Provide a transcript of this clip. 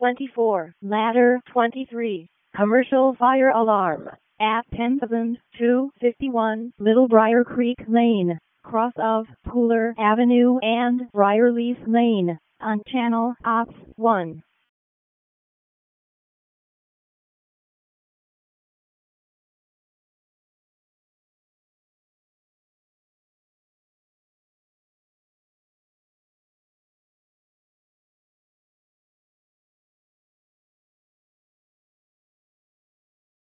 24, ladder 23, commercial fire alarm at 10,251 Little Briar Creek Lane, cross of Pooler Avenue and Briarleaf Lane, on Channel Ops 1.